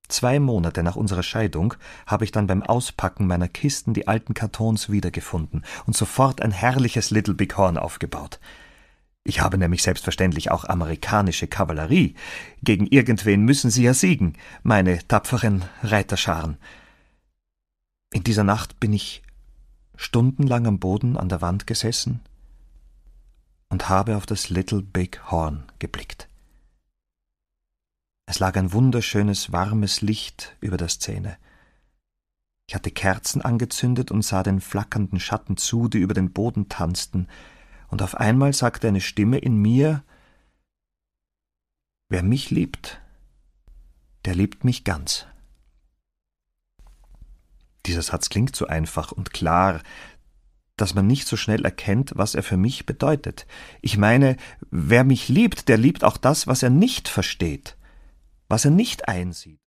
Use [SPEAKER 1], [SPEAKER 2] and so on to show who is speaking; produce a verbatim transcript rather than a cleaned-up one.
[SPEAKER 1] Zwei Monate nach unserer Scheidung habe ich dann beim Auspacken meiner Kisten die alten Kartons wiedergefunden und sofort ein herrliches Little Big Horn aufgebaut. Ich habe nämlich selbstverständlich auch amerikanische Kavallerie. Gegen irgendwen müssen sie ja siegen, meine tapferen Reiterscharen. In dieser Nacht bin ich stundenlang am Boden an der Wand gesessen und habe auf das Little Big Horn geblickt. Es lag ein wunderschönes, warmes Licht über der Szene. Ich hatte Kerzen angezündet und sah den flackernden Schatten zu, die über den Boden tanzten, und auf einmal sagte eine Stimme in mir: »Wer mich liebt, der liebt mich ganz.« Dieser Satz klingt so einfach und klar, dass man nicht so schnell erkennt, was er für mich bedeutet. Ich meine, wer mich liebt, der liebt auch das, was er nicht versteht, was er nicht einsieht.